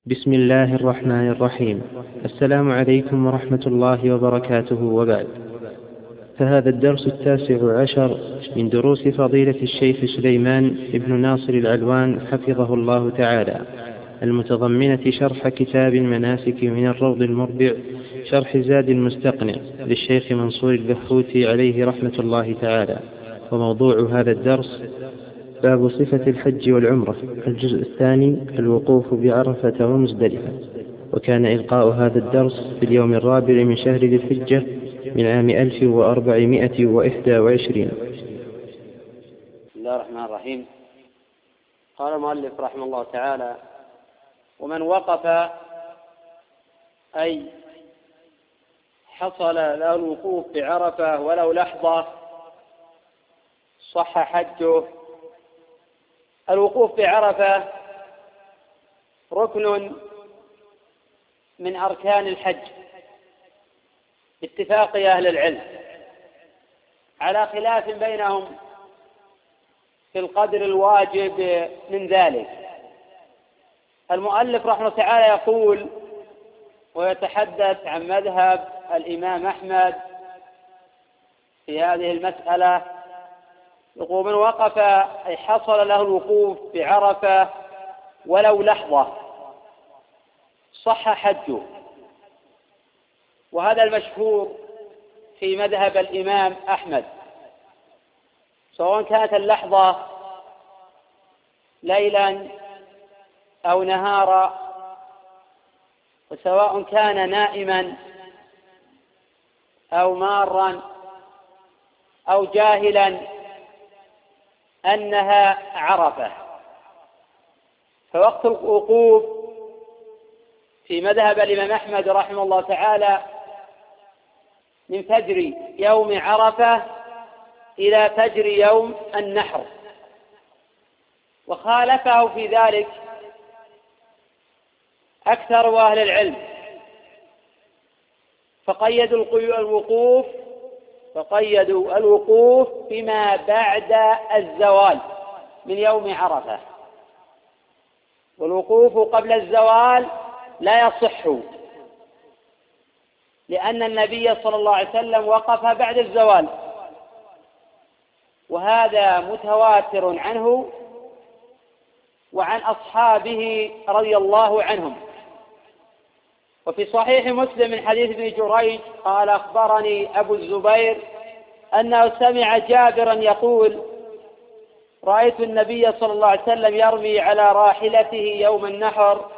بسم الله الرحمن الرحيم. السلام عليكم ورحمة الله وبركاته، وبعد. فهذا الدرس 19 من دروس فضيلة الشيخ سليمان بن ناصر العلوان حفظه الله تعالى، المتضمنة شرح كتاب المناسك من الروض المربع، شرح زاد المستقنع للشيخ منصور البحوثي عليه رحمة الله تعالى. وموضوع هذا الدرس باب صفة الحج والعمرة، الجزء الثاني، الوقوف بعرفة ومزدلفة. وكان إلقاء هذا الدرس في اليوم 4 من شهر ذي الحجة من عام 1421. بسم الله الرحمن الرحيم. قال المؤلف رحمه الله تعالى: ومن وقف أي حصل له الوقوف بعرفة ولو لحظة صح حجه. الوقوف بعرفة ركن من أركان الحج باتفاق أهل العلم، على خلاف بينهم في القدر الواجب من ذلك. المؤلف رحمه تعالى يقول ويتحدث عن مذهب الإمام أحمد في هذه المسألة. يقول: من وقف أي حصل له الوقوف بعرفة ولو لحظة صح حجه. وهذا المشهور في مذهب الإمام أحمد، سواء كانت اللحظة ليلا أو نهارا، وسواء كان نائما أو مارا أو جاهلا أنها عرفة. فوقت الوقوف في مذهب الإمام أحمد رحمه الله تعالى من فجر يوم عرفة إلى فجر يوم النحر. وخالفه في ذلك أكثر أهل العلم، فقيدوا الوقوف بما بعد الزوال من يوم عرفة. والوقوف قبل الزوال لا يصح، لأن النبي صلى الله عليه وسلم وقف بعد الزوال، وهذا متواتر عنه وعن أصحابه رضي الله عنهم. وفي صحيح مسلم من حديث ابن جريج قال: أخبرني أبو الزبير أنه سمع جابرا يقول: رأيت النبي صلى الله عليه وسلم يرمي على راحلته يوم النحر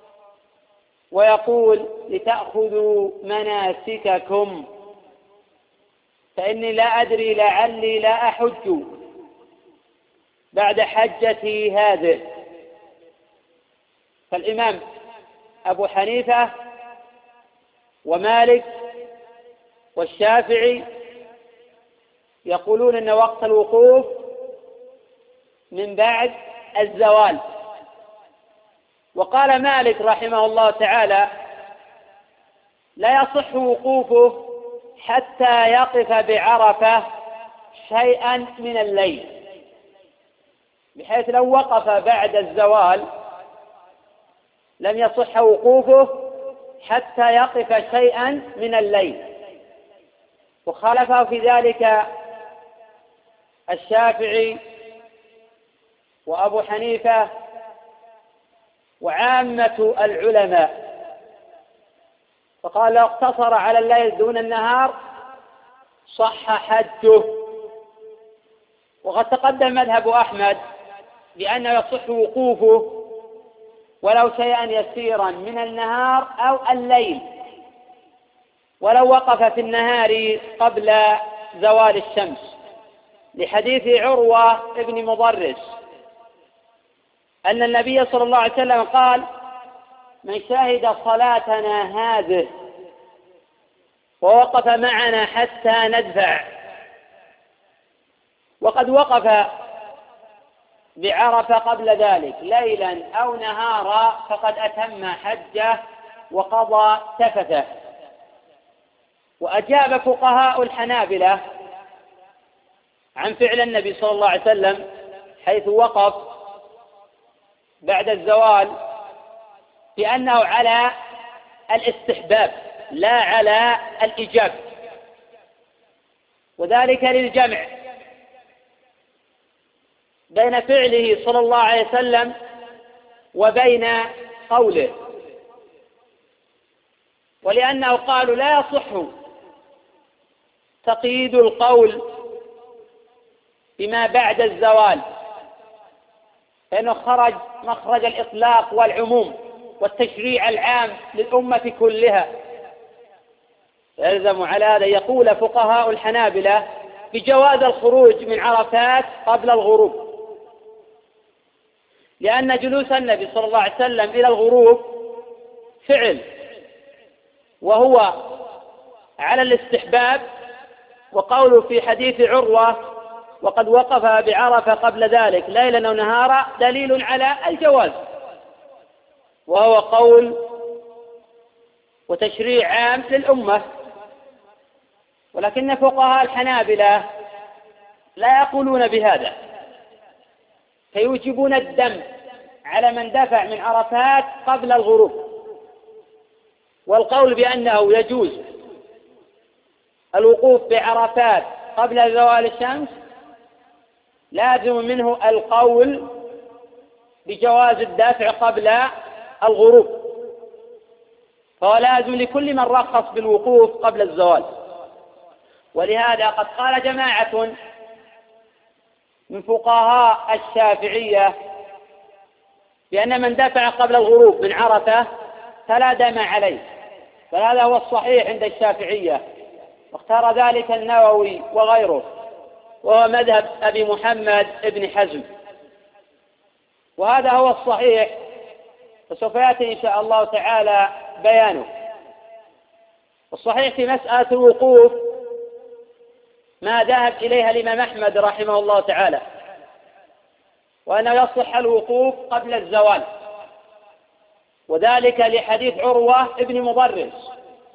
ويقول: لتأخذوا مناسككم، فإني لا أدري لعلي لا أحج بعد حجتي هذه. فالإمام أبو حنيفة ومالك والشافعي يقولون أن وقت الوقوف من بعد الزوال. وقال مالك رحمه الله تعالى: لا يصح وقوفه حتى يقف بعرفة شيئا من الليل، بحيث لو وقف بعد الزوال لم يصح وقوفه حتى يقف شيئا من الليل. وخالفه في ذلك الشافعي وأبو حنيفة وعامة العلماء، فقال: لو اقتصر على الليل دون النهار صح حجه. وقد تقدم مذهب أحمد بأنه يصح وقوفه ولو شيئا يسيرا من النهار أو الليل، ولو وقف في النهار قبل زوال الشمس، لحديث عروة ابن مضرس أن النبي صلى الله عليه وسلم قال: من شهد صلاتنا هذه ووقف معنا حتى ندفع. وقد وقف بعرفة قبل ذلك ليلا أو نهارا فقد أتم حجه وقضى تفته. وأجاب فقهاء الحنابلة عن فعل النبي صلى الله عليه وسلم حيث وقف بعد الزوال بأنه على الاستحباب لا على الإيجاب، وذلك للجمع بين فعله صلى الله عليه وسلم وبين قوله، ولأنه قالوا لا يصح تقييد القول بما بعد الزوال، فإنه خرج مخرج الإطلاق والعموم والتشريع العام للأمة كلها. يلزم على هذا يقول فقهاء الحنابلة بجواز الخروج من عرفات قبل الغروب، لأن جلوس النبي صلى الله عليه وسلم إلى الغروب فعل وهو على الاستحباب، وقوله في حديث عروة وقد وقف بعرفة قبل ذلك ليلا أو نهارا دليل على الجواز، وهو قول وتشريع عام للأمة. ولكن فقهاء الحنابلة لا يقولون بهذا، فيوجبون الدم على من دفع من عرفات قبل الغروب. والقول بأنه يجوز الوقوف بعرفات قبل زوال الشمس لازم منه القول بجواز الدفع قبل الغروب، فهو لازم لكل من رخص بالوقوف قبل الزوال. ولهذا قد قال جماعة من فقهاء الشافعية بأن من دفع قبل الغروب من عرفة فلا دم عليه، فهذا هو الصحيح عند الشافعية، واختار ذلك النووي وغيره، وهو مذهب أبي محمد ابن حزم، وهذا هو الصحيح، فسوف يأتي إن شاء الله تعالى بيانه. الصحيح في مسألة الوقوف ما ذهب إليها الإمام أحمد رحمه الله تعالى، وأنه يصح الوقوف قبل الزوال، وذلك لحديث عروة ابن مضرس،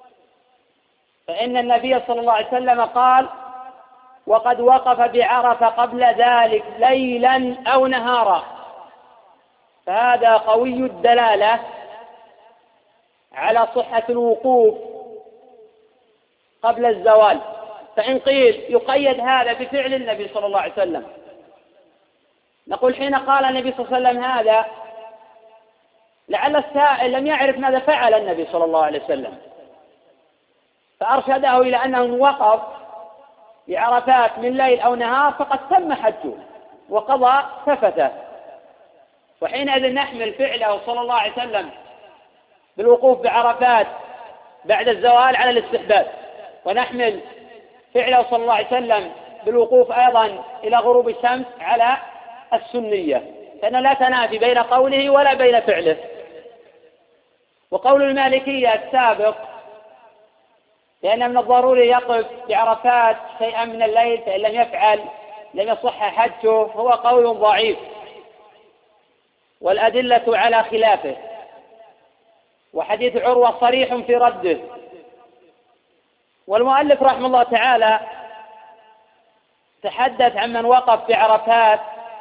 فإن النبي صلى الله عليه وسلم قال وقد وقف بعرفة قبل ذلك ليلا أو نهارا، فهذا قوي الدلالة على صحة الوقوف قبل الزوال. فإن قيل يقيد هذا بفعل النبي صلى الله عليه وسلم، نقول حين قال النبي صلى الله عليه وسلم هذا لعل السائل لم يعرف ماذا فعل النبي صلى الله عليه وسلم، فأرشده إلى أنه وقف بعرفات من ليل أو نهار فقد تم حجه وقضى سفته، وحينئذ نحمل فعله صلى الله عليه وسلم بالوقوف بعرفات بعد الزوال على الاستحباب، ونحمل فعله صلى الله عليه وسلم بالوقوف أيضا إلى غروب الشمس على السنية، لأن لا تنافي بين قوله ولا بين فعله. وقول المالكية السابق لأن من الضروري يقف بعرفات شيئا من الليل، فإن لم يفعل لم يصح حجه، هو قول ضعيف والأدلة على خلافه، وحديث عروة صريح في رده. والمؤلف رحمه الله تعالى تحدث عن من وقف بعرفات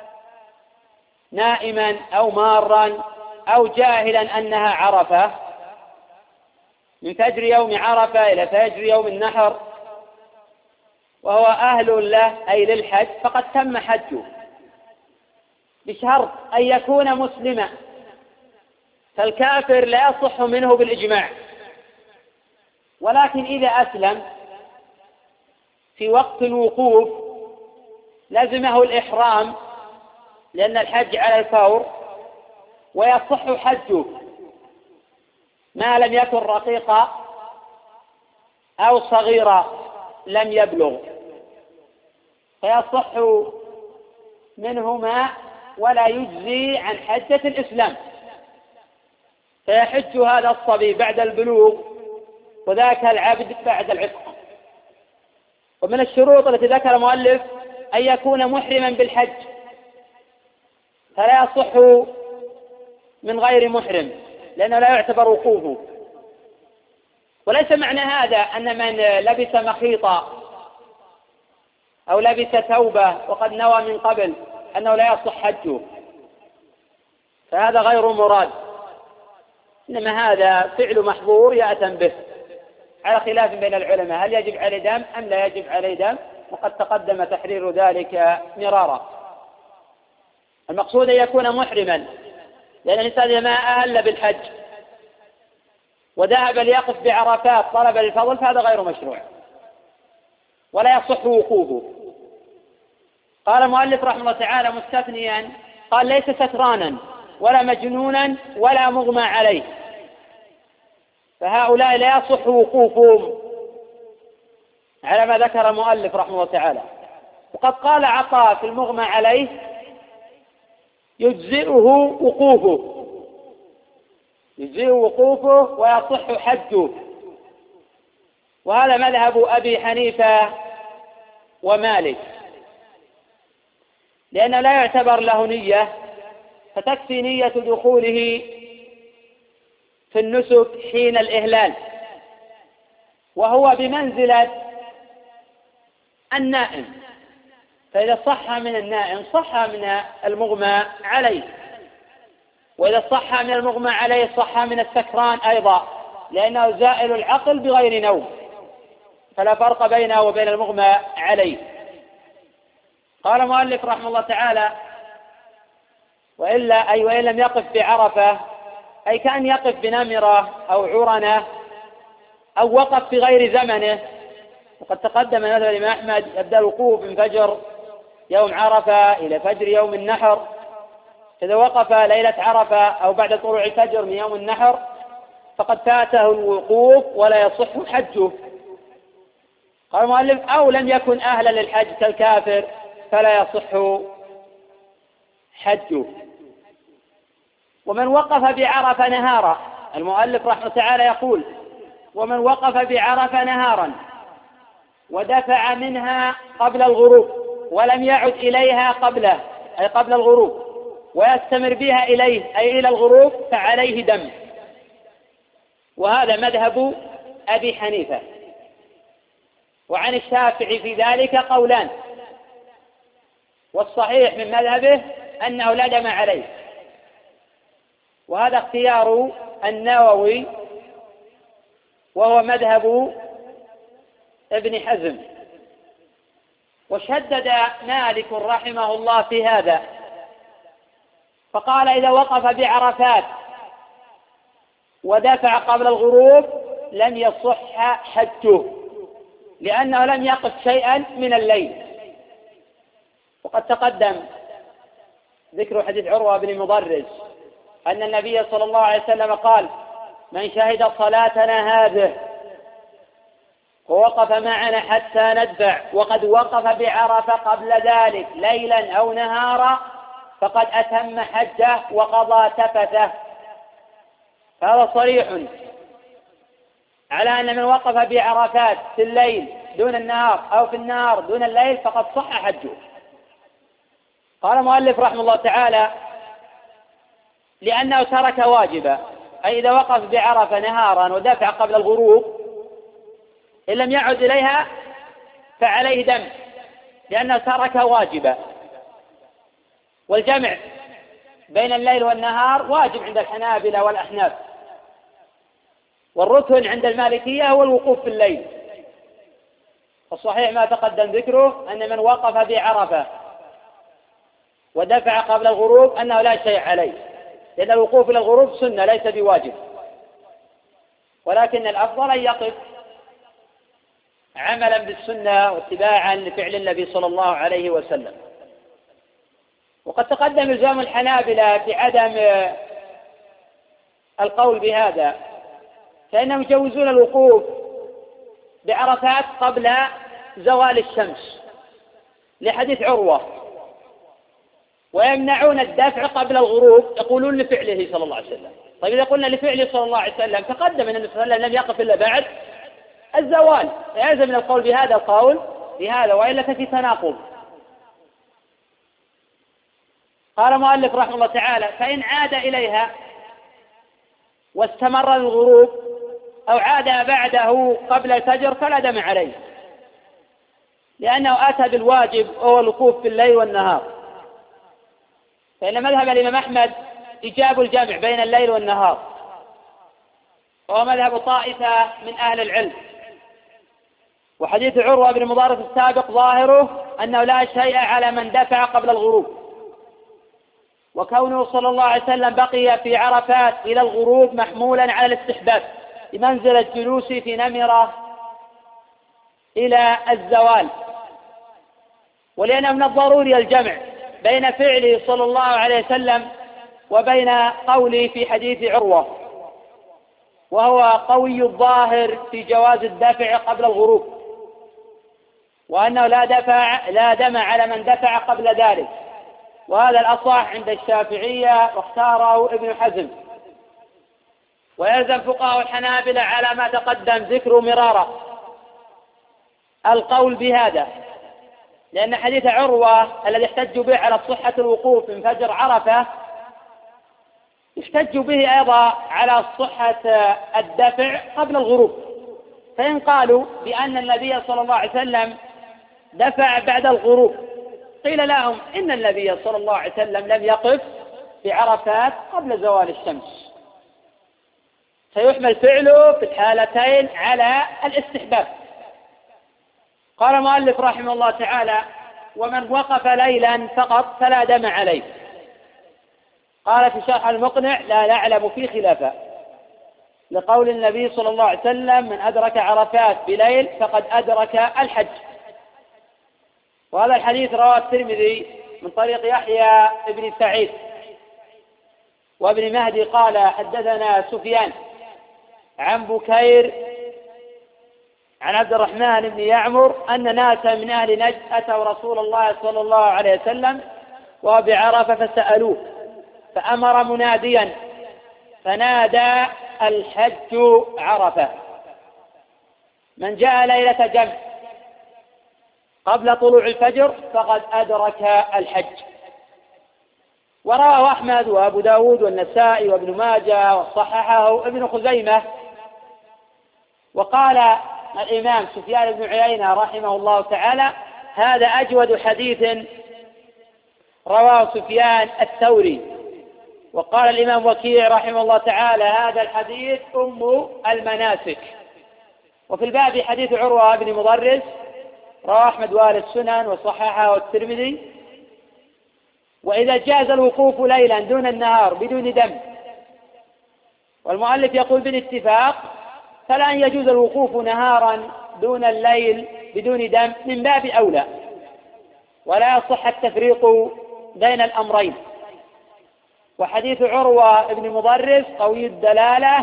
نائما أو مارا أو جاهلا أنها عرفة من فجر يوم عرفة إلى فجر يوم النحر، وهو أهل له أي للحج، فقد تم حجه بشرط أن يكون مسلما، فالكافر لا يصح منه بالإجماع، ولكن إذا أسلم في وقت الوقوف لزمه الإحرام لأن الحج على الفور، ويصح حجه ما لم يكن رقيقا أو صغيرا لم يبلغ، فيصح منهما ولا يجزي عن حجة الإسلام، فيحج هذا الصبي بعد البلوغ وذاك العبد بعد العتق. ومن الشروط التي ذكر المؤلف أن يكون محرما بالحج، فلا يصح من غير محرم لأنه لا يعتبر وقوفه. وليس معنى هذا أن من لبس مخيطا أو لبس ثوبة وقد نوى من قبل أنه لا يصح حجه، فهذا غير مراد، إنما هذا فعل محظور يأتم به، على خلاف بين العلماء هل يجب عليه دم أم لا يجب عليه دم، وقد تقدم تحرير ذلك مرارا. المقصود أن يكون محرما، لأن الإنسان إذا ما أهل بالحج وذهب ليقف بعرفات طلب للفضل فهذا غير مشروع ولا يصح وقوفه. قال المؤلف رحمه الله تعالى مستثنيا، قال ليس سكرانا ولا مجنونا ولا مغمى عليه، فهؤلاء لا يصح وقوفهم على ما ذكر المؤلف رحمه الله تعالى. وقد قال عطاء في المغمى عليه يجزئه وقوفه، يجزئه وقوفه ويصح حجه، وهذا مذهب أبي حنيفة ومالك، لأنه لا يعتبر له نية، فتكفي نية دخوله في النسك حين الإهلال، وهو بمنزلة النائم، فإذا صح من النائم صح من المغمى عليه، وإذا صح من المغمى عليه صح من السكران أيضا، لأنه زائل العقل بغير نوم، فلا فرق بينه وبين المغمى عليه. قال المؤلف رحمه الله تعالى وإن لم يقف بعرفة، أي كأن يقف بنمرة أو عرنة أو وقف في غير زمنه. وقد تقدم مثل الإمام أحمد يبدأ الوقوف من فجر يوم عرفة إلى فجر يوم النحر، إذا وقف ليلة عرفة أو بعد طلوع الفجر من يوم النحر فقد فاته الوقوف ولا يصح حجه. قال المؤلف أو لم يكن أهلا للحج كالكافر فلا يصح حجه. ومن وقف بعرفة نهارا، المؤلف رحمه تعالى يقول ومن وقف بعرفة نهارا ودفع منها قبل الغروب ولم يعد إليها قبله، أي قبل الغروب، ويستمر بها إليه أي إلى الغروب، فعليه دم. وهذا مذهب أبي حنيفة. وعن الشافعي في ذلك قولان، والصحيح من مذهبه أنه لا دم عليه، وهذا اختيار النووي وهو مذهب ابن حزم. وشدد مالك رحمه الله في هذا فقال إذا وقف بعرفات ودفع قبل الغروب لم يصح حجه، لأنه لم يقف شيئا من الليل. وقد تقدم ذكر حديث عروة بن مضرز أن النبي صلى الله عليه وسلم قال من شهد صلاتنا هذه ووقف معنا حتى ندفع وقد وقف بعرفة قبل ذلك ليلا أو نهارا فقد أتم حجه وقضى تفثه. هذا صريح على أن من وقف بعرفات في الليل دون النهار أو في النهار دون الليل فقد صح حجه. قال المؤلف رحمه الله تعالى لأنه ترك واجبا، أي إذا وقف بعرفة نهارا ودفع قبل الغروب إن لم يعد إليها فعليه دم، لأنه ترك واجبا. والجمع بين الليل والنهار واجب عند الحنابلة والأحناف، والركن عند المالكية هو الوقوف في الليل. الصحيح ما تقدم ذكره أن من وقف بعرفة ودفع قبل الغروب أنه لا شيء عليه، لأن الوقوف إلى الغروب سنة ليس بواجب، ولكن الأفضل أن يقف عملا بالسنة واتباعا لفعل النبي صلى الله عليه وسلم. وقد تقدم إلزام الحنابلة بعدم القول بهذا، فإنهم يجوزون الوقوف بعرفات قبل زوال الشمس لحديث عروة، ويمنعون الدفع قبل الغروب، يقولون لفعله صلى الله عليه وسلم. طيب إذا قلنا لفعله صلى الله عليه وسلم تقدم أن النبي صلى الله عليه وسلم لم يقف إلا بعد الزوال، فيلزم من القول بهذا القول بهذا، وإلا ففي تناقض. قال المؤلف رحمه الله تعالى فإن عاد إليها واستمر الغروب أو عاد بعده قبل الفجر فلا دم عليه، لأنه أتى بالواجب وهو الوقوف في الليل والنهار. فإن مذهب الإمام أحمد إيجاب الجمع بين الليل والنهار، وهو مذهب طائفة من أهل العلم. وحديث عروة بن مضارة السابق ظاهره أنه لا شيء على من دفع قبل الغروب، وكونه صلى الله عليه وسلم بقي في عرفات إلى الغروب محمولا على الاستحباب بمنزلة الجلوس في نمرة إلى الزوال، ولأنه من الضروري الجمع بين فعله صلى الله عليه وسلم وبين قوله في حديث عروة، وهو قوي الظاهر في جواز الدفع قبل الغروب، وأنه لا دم على من دفع قبل ذلك، وهذا الأصح عند الشافعية واختاره ابن حزم. ويلزم فقهاء الحنابلة على ما تقدم ذكر مرارا القول بهذا، لأن حديث عروة الذي احتجوا به على صحة الوقوف من فجر عرفة احتجوا به أيضا على صحة الدفع قبل الغروب، فإن قالوا بأن النبي صلى الله عليه وسلم دفع بعد الغروب قيل لهم إن النبي صلى الله عليه وسلم لم يقف في عرفات قبل زوال الشمس، فيحمل فعله في الحالتين على الاستحباب. قال المؤلف رحمه الله تعالى: ومن وقف ليلا فقط فلا دم عليه. قال في شرح المقنع: لا نعلم فيه خلافا، لقول النبي صلى الله عليه وسلم: من أدرك عرفات بليل فقد أدرك الحج. وهذا الحديث رواه الترمذي من طريق يحيى بن سعيد وابن مهدي قال: حدثنا سفيان عن بكير عن عبد الرحمن بن يعمر أن ناسا من أهل نجد أتوا رسول الله صلى الله عليه وسلم وهو بعرفة فسألوه، فأمر مناديا فنادى: الحج عرفة، من جاء ليلة جمع قبل طلوع الفجر فقد أدرك الحج. ورواه أحمد وأبو داود والنسائي وابن ماجه وصححه ابن خزيمة. وقال الإمام سفيان بن عيينة رحمه الله تعالى: هذا أجود حديث رواه سفيان الثوري. وقال الإمام وكيع رحمه الله تعالى: هذا الحديث أم المناسك. وفي الباب حديث عروة بن مضرس رواه أحمد وآل السنن وصححه الترمذي. وإذا جاز الوقوف ليلا دون النهار بدون دم، والمؤلف يقول بالاتفاق، فلا أن يجوز الوقوف نهارا دون الليل بدون دم من باب أولى، ولا يصح التفريق بين الأمرين. وحديث عروة بن مضرس قوي الدلالة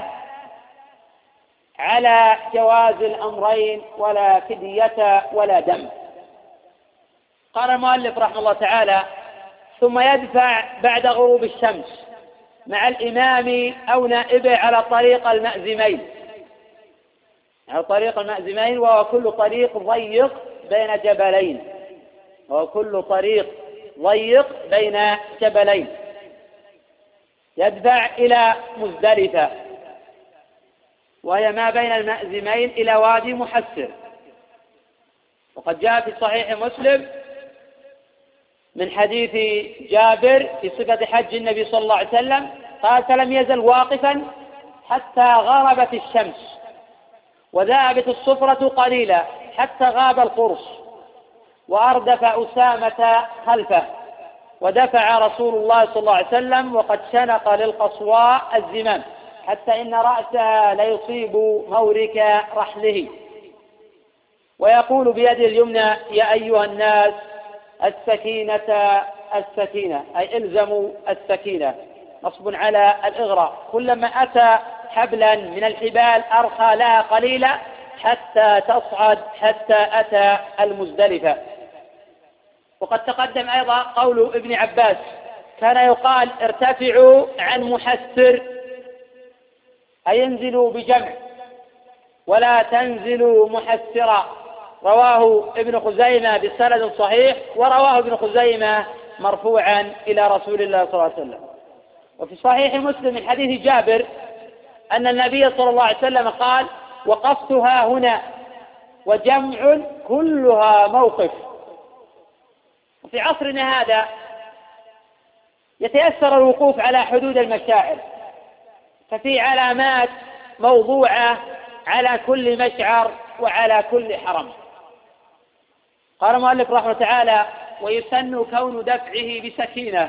على جواز الأمرين، ولا فدية ولا دم. قال المؤلف رحمه الله تعالى: ثم يدفع بعد غروب الشمس مع الإمام أو نائبه على طريق المأزمين. على طريق المأزمين وهو كل طريق ضيق بين جبلين، وهو كل طريق ضيق بين جبلين. يدفع إلى مزدلفة، وهي ما بين المأزمين إلى وادي محسر. وقد جاء في صحيح مسلم من حديث جابر في صفة حج النبي صلى الله عليه وسلم قال: فلم يزل واقفا حتى غربت الشمس وذهبت الصفرة قليلا حتى غاب القرص، وأردف أسامة خلفه، ودفع رسول الله صلى الله عليه وسلم وقد شنق للقصواء الزمام حتى إن رأسها ليصيب مورك رحله، ويقول بيده اليمنى: يا أيها الناس السكينة السكينة، أي إلزموا السكينة، نصب على الإغراء. كلما أتى حبلا من الحبال أرخى لها قليلا حتى تصعد حتى أتى المزدلفة. وقد تقدم أيضا قول ابن عباس: كان يقال: ارتفعوا عن محسر، أي انزلوا بجمع ولا تنزلوا محسرا. رواه ابن خزيمة بسند صحيح، ورواه ابن خزيمة مرفوعا إلى رسول الله صلى الله عليه وسلم. وفي صحيح مسلم من حديث جابر أن النبي صلى الله عليه وسلم قال: وقفتها هنا وجمع كلها موقف. وفي عصرنا هذا يتيسر الوقوف على حدود المشاعر، ففي علامات موضوعة على كل مشعر وعلى كل حرم. قال المؤلف رحمه الله تعالى: ويسن كون دفعه بسكينة،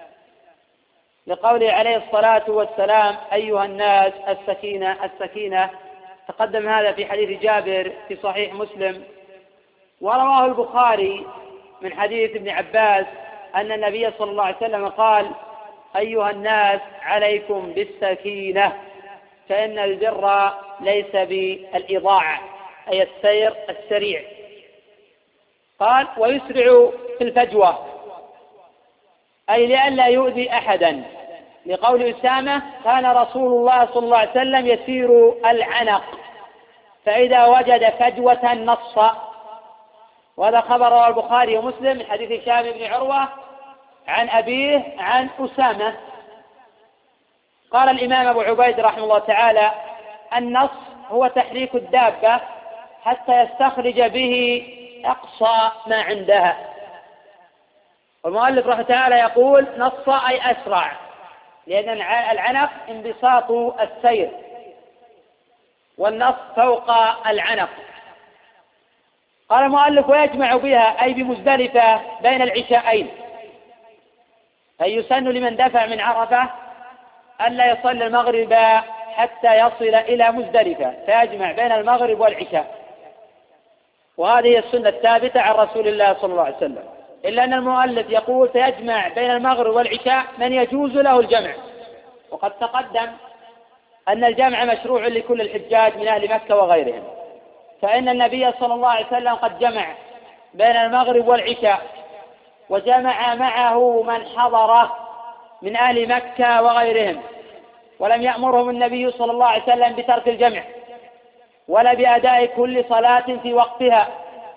لقوله عليه الصلاة والسلام: أيها الناس السكينة السكينة. تقدم هذا في حديث جابر في صحيح مسلم. ورواه البخاري من حديث ابن عباس أن النبي صلى الله عليه وسلم قال: أيها الناس عليكم بالسكينة، فإن البر ليس بالإضاعة، أي السير السريع. قال: ويسرع في الفجوة، أي لئلا يؤذي أحدا، لقول أسامة: كان رسول الله صلى الله عليه وسلم يسير العنق، فإذا وجد فجوة نص. وهذا خبر رواه البخاري ومسلم من حديث هشام بن عروة عن أبيه عن أسامة. قال الإمام أبو عبيد رحمه الله تعالى: النص هو تحريك الدابة حتى يستخرج به أقصى ما عندها. والمؤلف رحمه الله تعالى يقول: نص أي أسرع، لأن العنق انبساط السير، والنص فوق العنق. قال المؤلف: ويجمع بها، أي بمزدلفة، بين العشاءين، أي يسن لمن دفع من عرفة ألا يصلي المغرب حتى يصل إلى مزدلفة، فيجمع بين المغرب والعشاء. وهذه هي السنة الثابتة عن رسول الله صلى الله عليه وسلم، إلا أن المؤلف يقول: فيجمع بين المغرب والعشاء من يجوز له الجمع. وقد تقدم أن الجمع مشروع لكل الحجاج من أهل مكة وغيرهم، فإن النبي صلى الله عليه وسلم قد جمع بين المغرب والعشاء، وجمع معه من حضره من أهل مكة وغيرهم، ولم يأمرهم النبي صلى الله عليه وسلم بترك الجمع ولا بأداء كل صلاة في وقتها.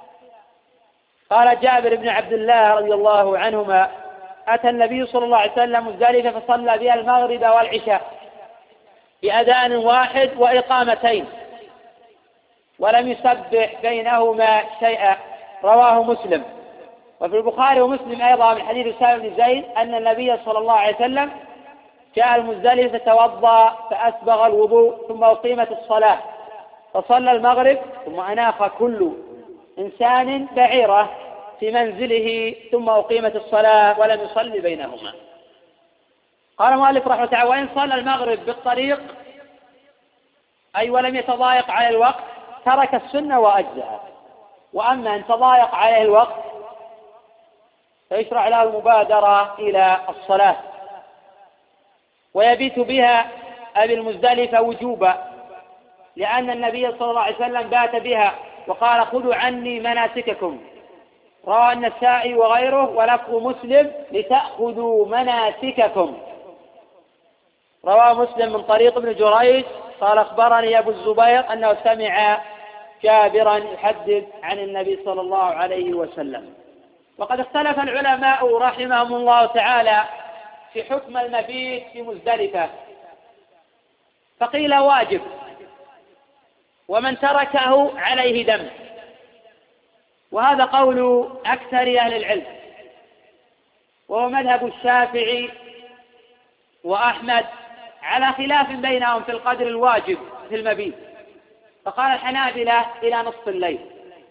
قال جابر بن عبد الله رضي الله عنهما: أتى النبي صلى الله عليه وسلم مزدلفة فصلى بها المغرب والعشاء بأذان واحد وإقامتين، ولم يسبح بينهما شيئا. رواه مسلم. وفي البخاري ومسلم أيضا من حديث أسامة بن زيد أن النبي صلى الله عليه وسلم جاء المزدلفة فتوضأ فأسبغ الوضوء، ثم أقيمت الصلاة فصلى المغرب، ثم أناخ كل إنسان بعيره في منزله، ثم أقيمت الصلاة ولم يصلي بينهما. قال المؤلف رحمه الله تعالى: وإن صلى المغرب بالطريق، أي ولم يتضايق على الوقت، ترك السنة وأجزأ. وأما إن تضايق عليه الوقت فيشرع له المبادرة إلى الصلاة، ويبيت بها أبي المزدلفة وجوبا، لأن النبي صلى الله عليه وسلم بات بها وقال: خذوا عني مناسككم. رواه النسائي وغيره، ولفظ مسلم: لتأخذوا مناسككم. رواه مسلم من طريق ابن جريج قال: أخبرني أبو الزبير أنه سمع جابرا يحدث عن النبي صلى الله عليه وسلم. وقد اختلف العلماء رحمهم الله تعالى في حكم المبيت في مزدلفة، فقيل واجب، ومن تركه عليه دم، وهذا قول أكثر أهل العلم، وهو مذهب الشافعي وأحمد، على خلاف بينهم في القدر الواجب في المبيت. فقال الحنابلة إلى نصف الليل،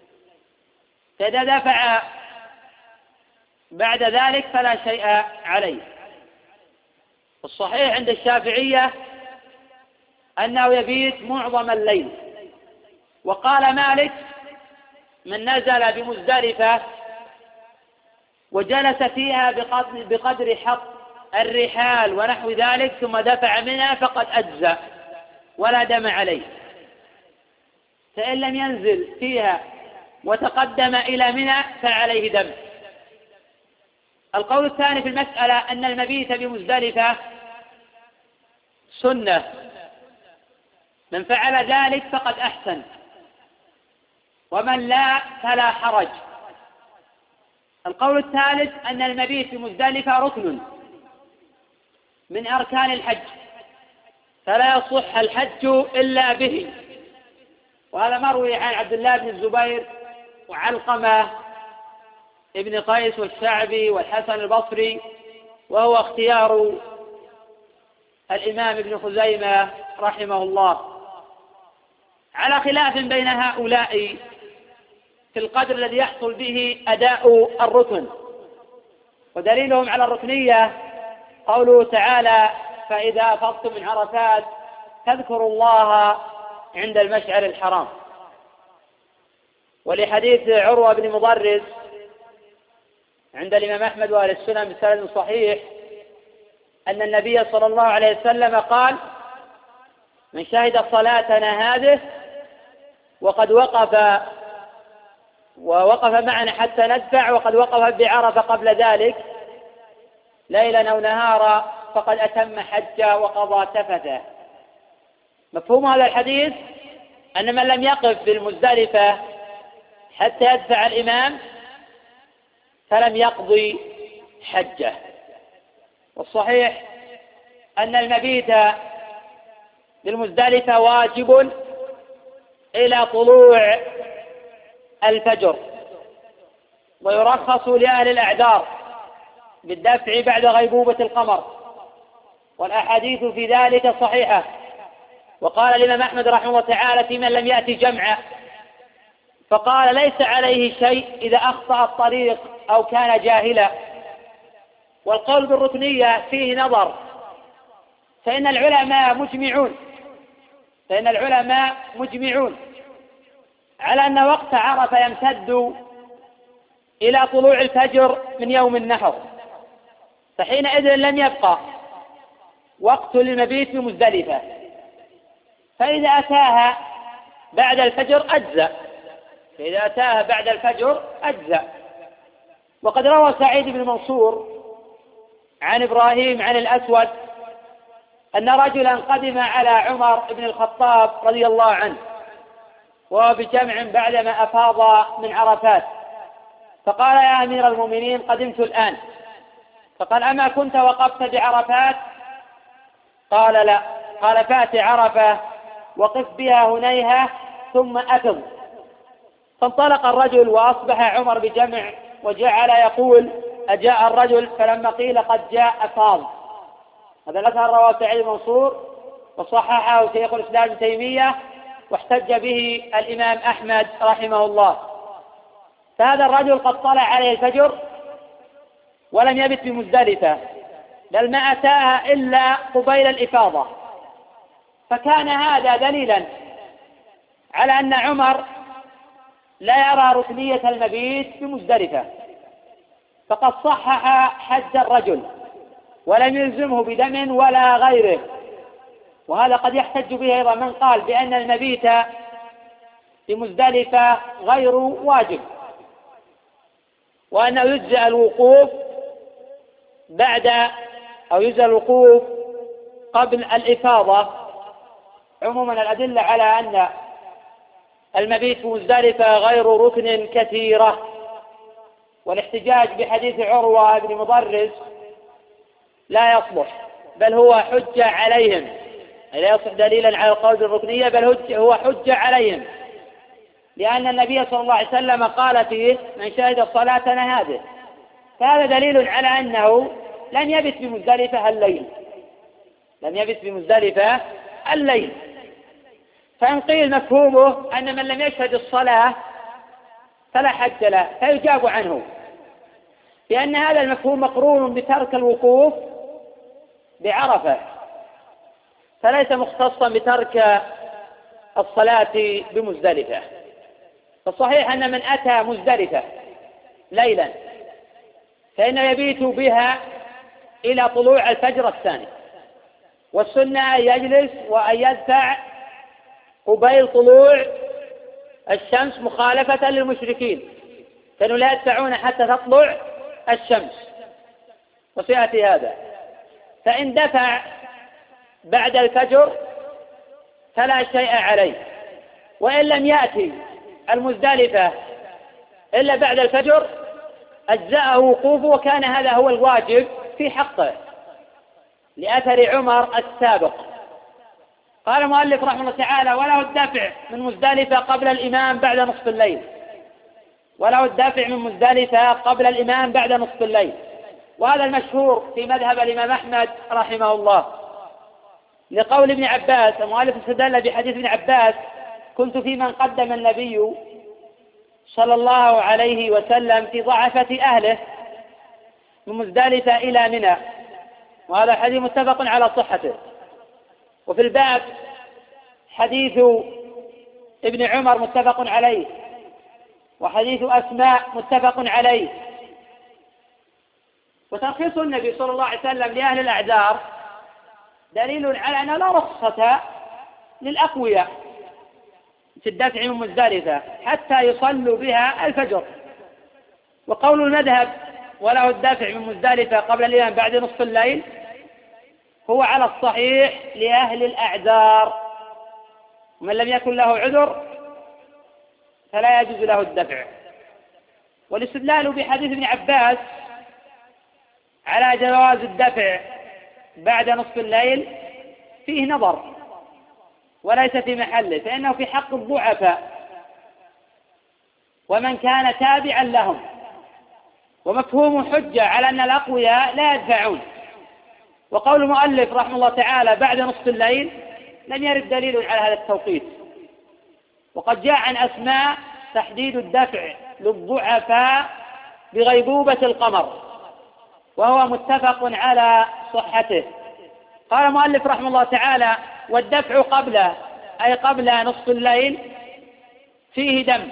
فإذا دفع بعد ذلك فلا شيء عليه. الصحيح عند الشافعية أنه يبيت معظم الليل. وقال مالك: من نزل بمزدلفة وجلس فيها بقدر حط الرحال ونحو ذلك ثم دفع منها فقد أجزى ولا دم عليه. فإن لم ينزل فيها وتقدم إلى منى فعليه دم. القول الثاني في المسألة أن المبيت بمزدلفة سنة، من فعل ذلك فقد أحسن، ومن لا فلا حرج. القول الثالث أن المبيت بمزدلفة ركن من أركان الحج، فلا يصح الحج إلا به. وهذا مروي عن عبد الله بن الزبير وعلقمة ابن قيس والشعبي والحسن البصري، وهو اختيار الإمام ابن خزيمة رحمه الله. على خلاف بين هؤلاء في القدر الذي يحصل به أداء الركن. ودليلهم على الركنية قوله تعالى: فإذا أفضتم من عرفات فاذكروا الله عند المشعر الحرام. ولحديث عروة بن مضرس عند الإمام أحمد وأهل السنن بسند صحيح أن النبي صلى الله عليه وسلم قال: من شهد صلاتنا هذه وقد ووقف معنا حتى ندفع، وقد وقف بعرفة قبل ذلك ليلا أو نهارا، فقد أتم حجه وقضى تفثه. مفهوم هذا الحديث أن من لم يقف بالمزدلفة حتى يدفع الإمام فلم يقضي حجه. والصحيح أن المبيت بالمزدلفة واجب إلى طلوع الفجر، ويرخص لأهل الأعذار بالدفع بعد غيبوبة القمر، والأحاديث في ذلك صحيحة. وقال الإمام أحمد رحمه الله تعالى في من لم يأتي جمعا، فقال: ليس عليه شيء إذا أخطأ الطريق أو كان جاهلا. والقول بالركنية فيه نظر، فإن العلماء مجمعون على أن وقت عرفة يمتد إلى طلوع الفجر من يوم النحر، فحينئذ لم يبقى وقت للمبيت بمزدلفة، فإذا أتاها بعد الفجر أجزأ. وقد روى سعيد بن منصور عن إبراهيم عن الأسود أن رجلا قدم على عمر بن الخطاب رضي الله عنه وهو بجمع بعدما أفاض من عرفات، فقال: يا أمير المؤمنين قدمت الآن. فقال: أما كنت وقفت بعرفات؟ قال: لا. قال: فأت عرفة وقف بها هنيهة ثم أفض. فانطلق الرجل وأصبح عمر بجمع، وجعل يقول: أجاء الرجل؟ فلما قيل قد جاء أفاض. هذا الأثر رواه سعيد منصور وصححه شيخ الإسلام ابن تيمية، واحتج به الإمام أحمد رحمه الله. فهذا الرجل قد طلع عليه الفجر ولم يبت بمزدلفة، بل ما أتاها إلا قبيل الإفاضة، فكان هذا دليلا على أن عمر لا يرى ركنية المبيت بمزدلفة، فقد صحح حج الرجل ولم يلزمه بدم ولا غيره. وهذا قد يحتج به أيضا من قال بأن المبيت بمزدلفة غير واجب، وأنه يجزئ الوقوف قبل الإفاضة. عموما الأدلة على أن المبيت بمزدلفة غير ركن كثيرة، والاحتجاج بحديث عروة بن مضرس لا يصلح، بل هو حجة عليهم، لا يصح دليلا على القول بالركنية، بل هو حجة عليهم، لأن النبي صلى الله عليه وسلم قال فيه: من شهد صلاتنا هذه. فهذا دليل على أنه لم يبت بمزدلفة الليل. فإن قيل مفهومه أن من لم يشهد الصلاة فلا حج له، فيجاب عنه، لأن هذا المفهوم مقرون بترك الوقوف بعرفة، فليس مختصا بترك الصلاة بمزدلفة. فالصحيح أن من أتى مزدلفة ليلا فإنه يبيت بها إلى طلوع الفجر الثاني، والسنة أن يجلس وأن يدفع قبيل طلوع الشمس مخالفة للمشركين، كانوا لا يدفعون حتى تطلع الشمس، وسيأتي هذا. فإن دفع بعد الفجر فلا شيء عليه، وإن لم يأتي المزدلفة إلا بعد الفجر أجزأه وقوفه، وكان هذا هو الواجب في حقه لأثر عمر السابق. قال المؤلف رحمه الله تعالى: وله الدفع من مزدلفة قبل الإمام بعد نصف الليل. وهذا المشهور في مذهب الإمام أحمد رحمه الله، لقول ابن عباس. المؤلف استدل بحديث ابن عباس كنت في من قدم النبي صلى الله عليه وسلم في ضعفة أهله من مزدلفة إلى منى، وهذا حديث متفق على صحته. وفي الباب حديث ابن عمر متفق عليه، وحديث أسماء متفق عليه. وترخيص النبي صلى الله عليه وسلم لأهل الأعذار دليل على أن لا رخصة للأقوياء في الدفع من مزدلفة حتى يصلوا بها الفجر. وقول المذهب وله الدفع من مزدلفة قبل الإمام بعد نصف الليل هو على الصحيح لأهل الأعذار، ومن لم يكن له عذر فلا يجوز له الدفع. والاستدلال بحديث ابن عباس على جواز الدفع بعد نصف الليل فيه نظر وليس في محله، فإنه في حق الضعفاء ومن كان تابعا لهم، ومفهوم حجة على أن الأقوياء لا يدفعون. وقول المؤلف رحمه الله تعالى بعد نصف الليل لم يرد دليل على هذا التوقيت. وقد جاء عن أسماء تحديد الدفع للضعفاء بغيبوبة القمر، وهو متفق على صحته. قال المؤلف رحمه الله تعالى: والدفع قبله أي قبل نصف الليل فيه دم.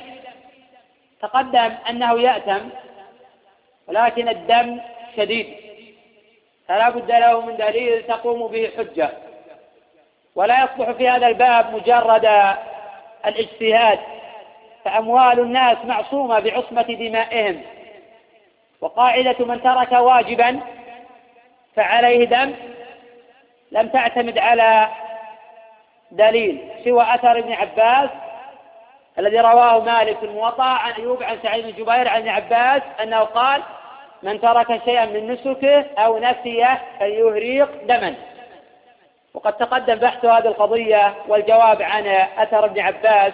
تقدم أنه يأتم، ولكن الدم شديد فلا بد له من دليل تقوم به حجة، ولا يصلح في هذا الباب مجرد الاجتهاد، فأموال الناس معصومة بعصمة دمائهم، وقاعدة من ترك واجبا فعليه دم لم تعتمد على دليل سوى أثر ابن عباس الذي رواه مالك في الموطأ عن أيوب عن سعيد بن جبير عن ابن عباس أنه قال: من ترك شيئا من نسكه أو نسيه فليهريق دما. وقد تقدم بحث هذه القضية والجواب عن أثر ابن عباس،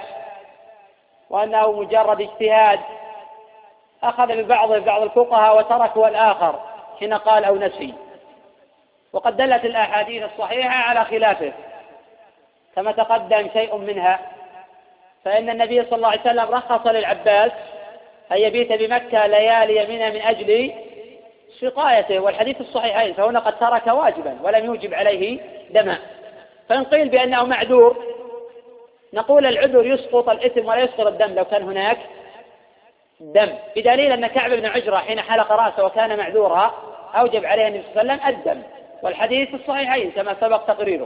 وأنه مجرد اجتهاد أخذ ببعض الفقهاء وتركه الآخر حين قال أو نسي. وقد دلت الأحاديث الصحيحة على خلافه كما تقدم شيء منها، فإن النبي صلى الله عليه وسلم رخص للعباس أن يبيت بمكة ليالي منى من أجل سقايته، والحديث الصحيحين، فهنا قد ترك واجبا ولم يوجب عليه دما. فإن قيل بأنه معذور نقول العذر يسقط الإثم ولا يسقط الدم لو كان هناك دم، بدليل أن كعب بن عجرة حين حلق رأسه وكان معذورا أوجب عليه النبي صلى الله عليه وسلم الدم، والحديث في الصحيحين كما سبق تقريره.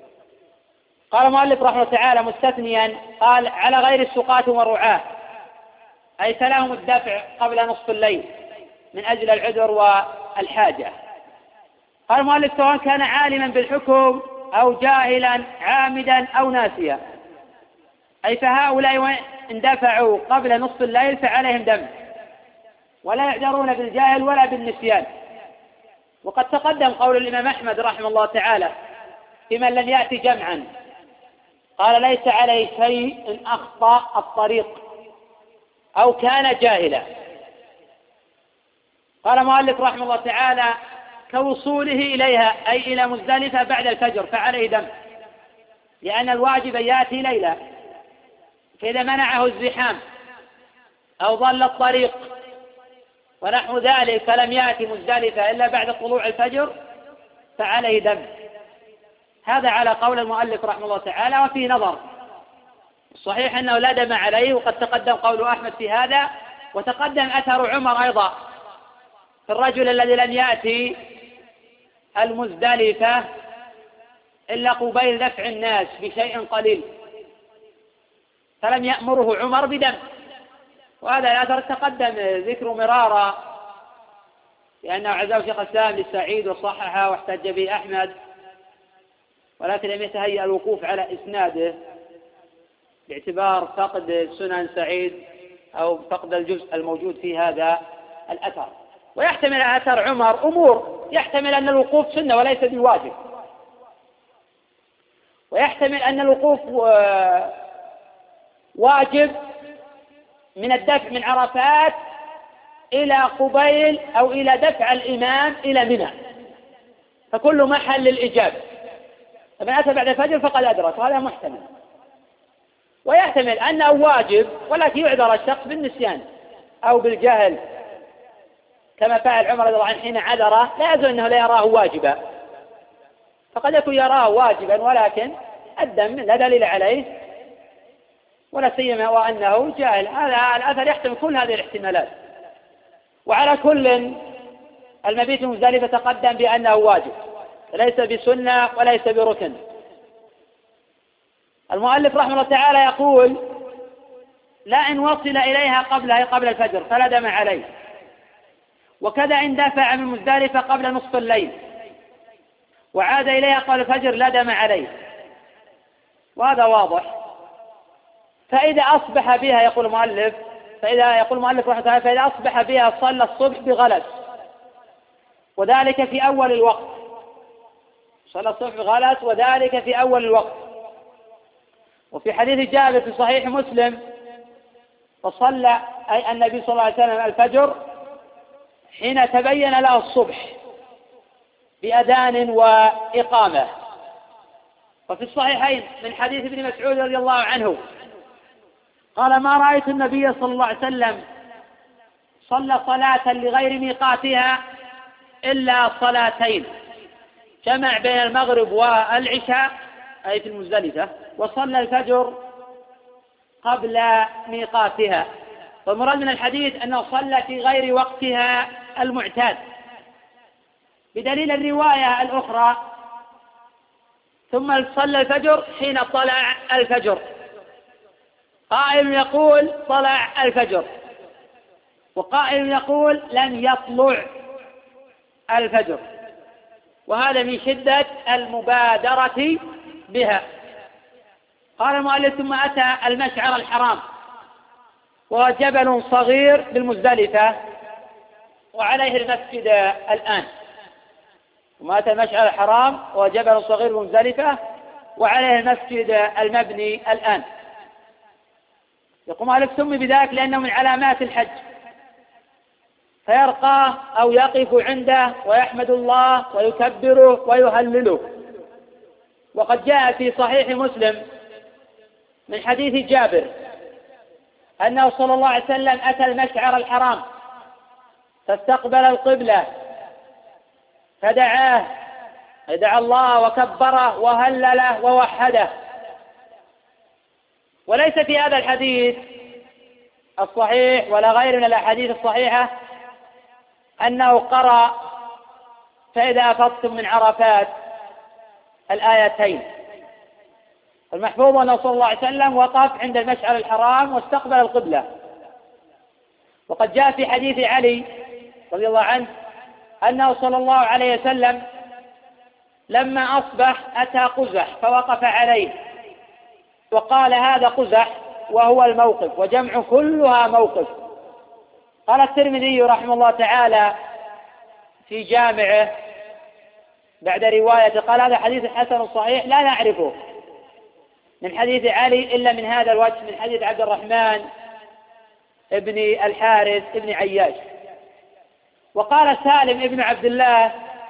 قال المؤلف رحمه الله تعالى مستثنيا، قال: على غير السقاة والرعاة، أي فلهم الدفع قبل نصف الليل من أجل العذر والحاجة. قال المؤلف: سواء كان عالما بالحكم أو جاهلا عامدا أو ناسيا، أي فهؤلاء اندفعوا قبل نصف الليل فعليهم دم، ولا يعذرون بالجاهل ولا بالنسيان. وقد تقدم قول الإمام أحمد رحمه الله تعالى في من لم يأتي جمعا، قال: ليس عليه شيء إن أخطأ الطريق أو كان جاهلا. قال مؤلف رحمه الله تعالى: كوصوله إليها أي إلى مزدلفة بعد الفجر فعليه دم، لأن الواجب يأتي ليلا، فإذا منعه الزحام أو ضل الطريق ونحو ذلك فلم يأتي مزدلفة إلا بعد طلوع الفجر فعليه دم. هذا على قول المؤلف رحمه الله تعالى، وفيه نظر. الصحيح أنه لا دم عليه، وقد تقدم قول أحمد في هذا، وتقدم أثر عمر أيضا في الرجل الذي لم يأتي المزدلفة إلا قبيل دفع الناس بشيء قليل فلم يأمره عمر بدم. وهذا الأثر تقدم ذكر مرارا لأنه عزاه شيخ الإسلام للسعيد وصححه واحتج به أحمد، ولكن لم يتهيأ الوقوف على إسناده باعتبار فقد سنن سعيد أو فقد الجزء الموجود في هذا الأثر. ويحتمل أثر عمر أمور، يحتمل أن الوقوف سنة وليس بواجب، ويحتمل أن الوقوف واجب من الدفع من عرفات إلى قبيل أو إلى دفع الإمام إلى منى، فكل محل للإجابة. فمن أتى بعد الفجر فقد أدرك، وهذا محتمل. يحتمل أنه واجب ولكن يعذر الشخص بالنسيان أو بالجهل، كما فعل عمر رضي الله عنه حين عذره، لا يزال أنه لا يراه واجبا، فقد يكون يراه واجبا ولكن الدم لا دليل عليه ولا سيما وأنه جاهل. هذا الأثر يحتمل كل هذه الاحتمالات. وعلى كل المبيت مزدلفة تقدم بأنه واجب، ليس بسنة وليس بركن. المؤلف رحمه الله تعالى يقول: لا إن وصل إليها قبل الفجر فلا دم عليه، وكذا إن دفع من مزدلفة قبل نصف الليل وعاد إليها قبل الفجر لا دم عليه، وهذا واضح. فإذا أصبح بها، يقول المؤلف رحمه الله، فإذا أصبح بها صلى الصبح بغلس، وذلك في أول الوقت، صلى الصبح بغلس وذلك في أول الوقت. وفي حديث جابر في صحيح مسلم: فصلى أي النبي صلى الله عليه وسلم الفجر حين تبين له الصبح بأذان وإقامة. وفي الصحيحين من حديث ابن مسعود رضي الله عنه قال: ما رأيت النبي صلى الله عليه وسلم صلى صلاة لغير ميقاتها إلا صلاتين، جمع بين المغرب والعشاء أي في المزدلفة، وصلى الفجر قبل ميقاتها. والمراد من الحديث أنه صلى في غير وقتها المعتاد، بدليل الرواية الأخرى: ثم صلى الفجر حين طلع الفجر. قائل يقول طلع الفجر، وقائل يقول لم يطلع الفجر، وهذا من شدة المبادرة بها. قال المؤلف: ثم أتى المشعر الحرام وهو جبل صغير بالمزدلفة وعليه المسجد الآن. ثم أتى المشعر الحرام وهو جبل صغير بالمزدلفة وعليه المسجد المبني الآن. يقوم المؤلف: سمي بذلك لأنه من علامات الحج، فيرقى أو يقف عنده ويحمد الله ويكبره ويهلله. وقد جاء في صحيح مسلم من حديث جابر أنه صلى الله عليه وسلم أتى المشعر الحرام فاستقبل القبلة فدعاه، دعا الله وكبره وهلله ووحده. وليس في هذا الحديث الصحيح ولا غير من الأحاديث الصحيحة أنه قرأ: فإذا أفضتم من عرفات الآيتين. المحفوظ أنه صلى الله عليه وسلم وقف عند المشعر الحرام واستقبل القبلة. وقد جاء في حديث علي رضي الله عنه أنه صلى الله عليه وسلم لما أصبح أتى قزح فوقف عليه وقال: هذا قزح، وهو الموقف، وجمع كلها موقف. قال الترمذي رحمه الله تعالى في جامعه بعد رواية، قال: هذا حديث حسن صحيح لا نعرفه من حديث علي إلا من هذا الوجه، من حديث عبد الرحمن ابن الحارث ابن عياش. وقال سالم ابن عبد الله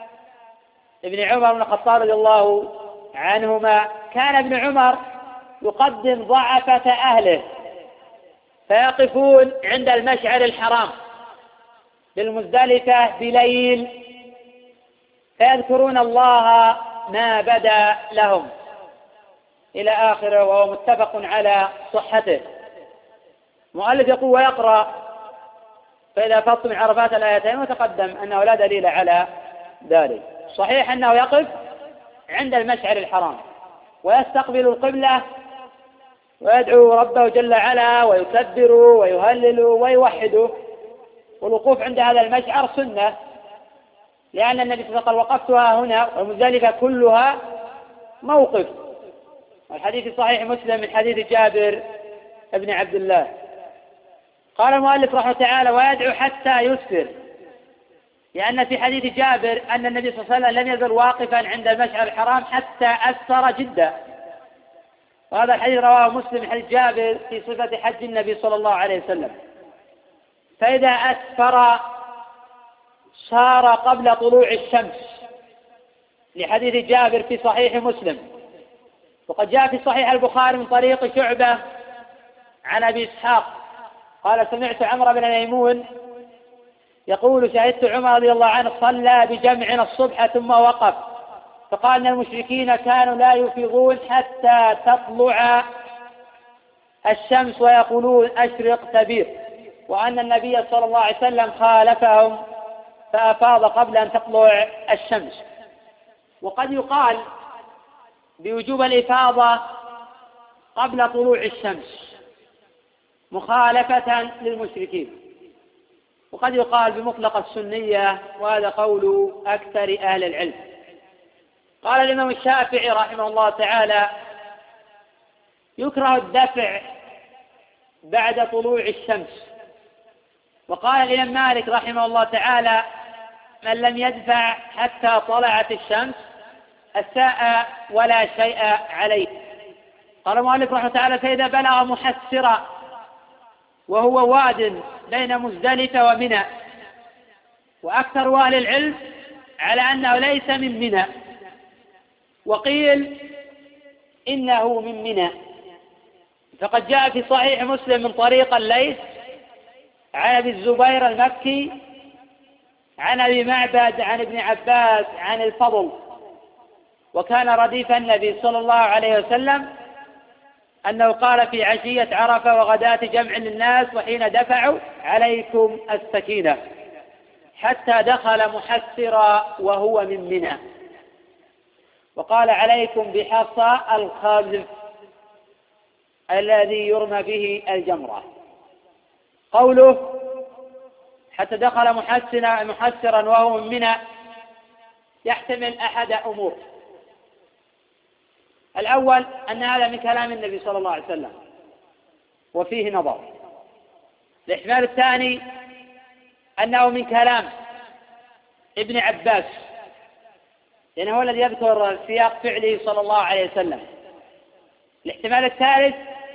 ابن عمر بن الخطاب رضي الله عنهما: كان ابن عمر يقدم ضعفة أهله فيقفون عند المشعر الحرام بالمزدلفة بليل فيذكرون الله ما بدا لهم إلى آخره، وهو متفق على صحته. مؤلف يقول: ويقرأ: فإذا أفضتم من عرفات الآيتين، وتقدم أنه لا دليل على ذلك. صحيح أنه يقف عند المشعر الحرام ويستقبل القبلة ويدعو ربه جل وعلا ويكبر ويهلل ويوحده. والوقوف عند هذا المشعر سنة، لأن النبي صلى الله عليه وسلم: وقفتها هنا والمزدلفة كلها موقف. الحديث صحيح مسلم من حديث جابر ابن عبد الله. قال المؤلف رحمه تعالى: ويدعو حتى يسفر، لأن في حديث جابر أن النبي صلى الله عليه وسلم لم يزل واقفا عند المشعر الحرام حتى أسفر جدا. وهذا الحديث رواه مسلم من حديث جابر في صفة حج النبي صلى الله عليه وسلم. فإذا أسفر صار قبل طلوع الشمس، لحديث جابر في صحيح مسلم. وقد جاء في صحيح البخاري من طريق شعبة عن أبي إسحاق قال سمعت عمرو بن ميمون يقول شهدت عمر رضي الله عنه صلى بجمعنا الصبح ثم وقف فقال إن المشركين كانوا لا يفيضون حتى تطلع الشمس ويقولون أشرق تبيض، وأن النبي صلى الله عليه وسلم خالفهم فأفاض قبل أن تطلع الشمس. وقد يقال بوجوب الإفاضة قبل طلوع الشمس مخالفة للمشركين، وقد يقال بمطلق السنية، وهذا قول أكثر أهل العلم. قال الإمام الشافعي رحمه الله تعالى يكره الدفع بعد طلوع الشمس. وقال الإمام مالك رحمه الله تعالى من لم يدفع حتى طلعت الشمس أساء ولا شيء عليه. قال المؤلف رحمه الله تعالى فإذا بلغ محسرا وهو واد بين مزدلفة ومنى، وأكثر أهل العلم على أنه ليس من منى، وقيل إنه من منى. فقد جاء في صحيح مسلم من طريق الليث عن أبي الزبير المكي عن أبي معبد عن ابن عباس عن الفضل وكان رديف النبي صلى الله عليه وسلم أنه قال في عشية عرفة وغداة جمع للناس وحين دفعوا عليكم السكينة حتى دخل محسرا وهو من منى، وقال عليكم بحصى الخذف الذي يرمى به الجمرة. قوله حتى دخل محسرا وهو من منى يحتمل أحد أمور. الأول أن هذا من كلام النبي صلى الله عليه وسلم وفيه نظر. الاحتمال الثاني أنه من كلام ابن عباس لأنه هو الذي يذكر سياق فعله صلى الله عليه وسلم. الاحتمال الثالث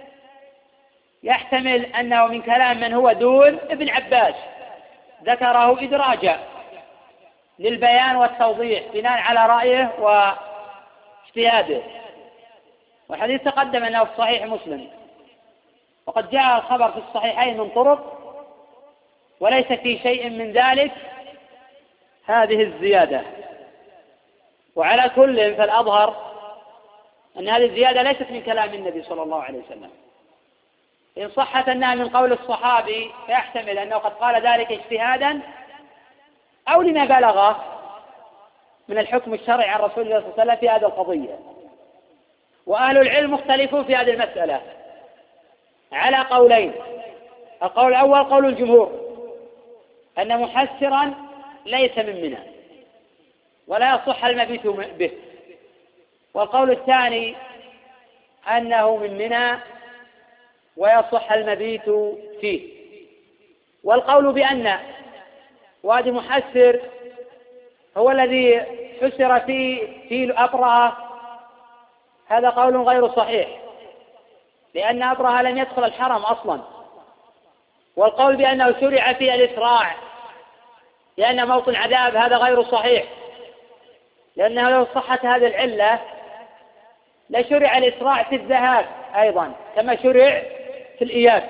يحتمل أنه من كلام من هو دون ابن عباس ذكره إدراجا للبيان والتوضيح بناء على رأيه واجتهاده. والحديث تقدم أنه في صحيح مسلم، وقد جاء الخبر في الصحيحين من طرق وليس في شيء من ذلك هذه الزيادة. وعلى كل فالأظهر أن هذه الزيادة ليست من كلام النبي صلى الله عليه وسلم. إن صحت أنها من قول الصحابي فيحتمل أنه قد قال ذلك اجتهادا أو لما بلغ من الحكم الشرعي عن رسول الله صلى الله عليه وسلم في هذه القضية. وأهل العلم مختلفون في هذه المسألة على قولين. القول الأول قول الجمهور أن محسرا ليس من منى ولا يصح المبيت به، والقول الثاني أنه من منى ويصح المبيت فيه. والقول بأن وادي محسر هو الذي حسر في أبرهة هذا قول غير صحيح، لأن أبرهة لم يدخل الحرم أصلا. والقول بأنه شرع في الإسراع لأن موطن عذاب هذا غير صحيح، لأنه لو صحت هذه العلة لشرع الإسراع في الذهاب أيضا كما شرع في الإياب.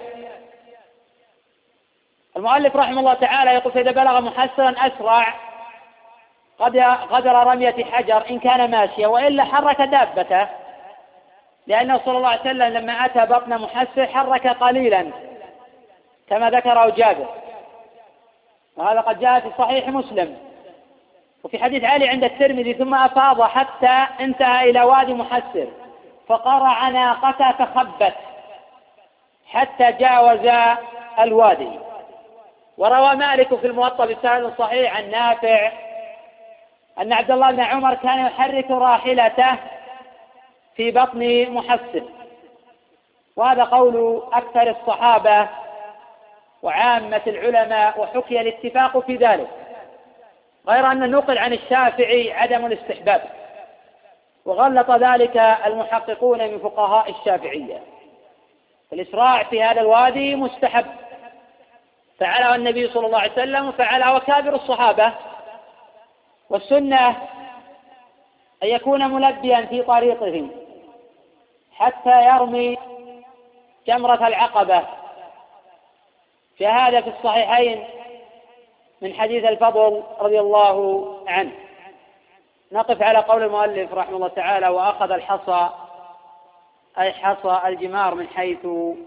المؤلف رحمه الله تعالى يقول فإذا بلغ محسرا أسرع قدر رمية حجر إن كان ماشيا، وإلا حرك دابته، لأنه صلى الله عليه وسلم لما أتى بطن محسر حرك قليلا كما ذكره جابر، وهذا قد جاء في صحيح مسلم. وفي حديث علي عند الترمذي ثم أفاض حتى انتهى إلى وادي محسر فقرع ناقته فخبت حتى جاوز الوادي. وروى مالك في الموطأ بسند صحيح عن نافع أن عبد الله بن عمر كان يحرك راحلته في بطن محسر، وهذا قول أكثر الصحابة وعامة العلماء، وحكي الاتفاق في ذلك، غير أن نقل عن الشافعي عدم الاستحباب، وغلط ذلك المحققون من فقهاء الشافعية. الإسراع في هذا الوادي مستحب، فعله النبي صلى الله عليه وسلم وفعله وكابر الصحابة. والسنة أن يكون ملبيا في طريقه حتى يرمي جمرة العقبة. في هذا في الصحيحين من حديث الفضل رضي الله عنه. نقف على قول المؤلف رحمه الله تعالى: وأخذ الحصى، أي حصى الجمار من حيث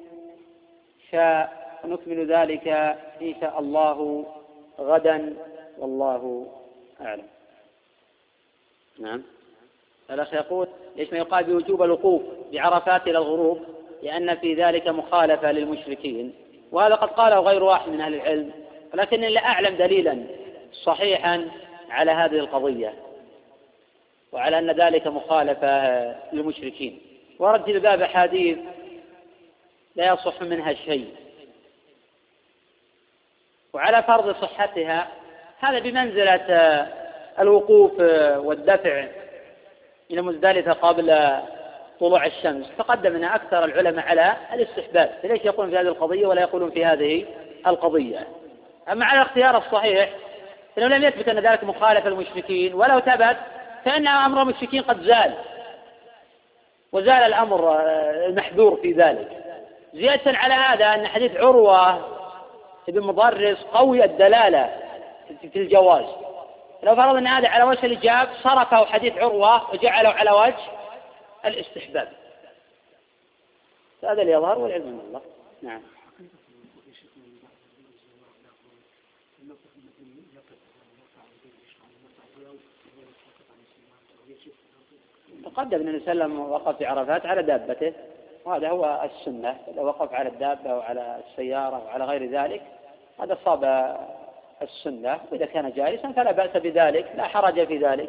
شاء. ونكمل ذلك إن شاء الله غدا، والله أعلم. نعم. الأخ يقول: ليش ما يقال بوجوب الوقوف بعرفات إلى الغروب؟ لأن في ذلك مخالفة للمشركين، وهذا قد قاله غير واحد من أهل العلم، ولكنني لا أعلم دليلا صحيحا على هذه القضية وعلى أن ذلك مخالفة للمشركين. ورد في الباب أحاديث لا يصح منها شيء، وعلى فرض صحتها هذا بمنزلة الوقوف والدفع إلى مزدلفة قبل طلوع الشمس. تقدمنا أكثر العلماء على الاستحباب، فليش يقولون في هذه القضية ولا يقولون في هذه القضية؟ أما على الاختيار الصحيح فإنه لم يثبت أن ذلك مخالف المشركين، ولو ثبت فإن أمر المشركين قد زال، وزال الأمر المحذور في ذلك. زيادة على هذا أن حديث عروة بن مضرس قوي الدلالة في الجواز. لو فرضنا أن هذا على وجه الإجاب صرفه حديث عروة وجعله على وجه الاستحباب. هذا اللي يظهر والعلم من الله. نعم. تقدم أن النبي صلى الله عليه وسلم وقف في عرفات على دابته، وهذا هو السنة. إذا وقف على الدابة أو على السيارة وعلى غير ذلك هذا صاب السنة، وإذا كان جالسا فلا بأس بذلك، لا حرج في ذلك.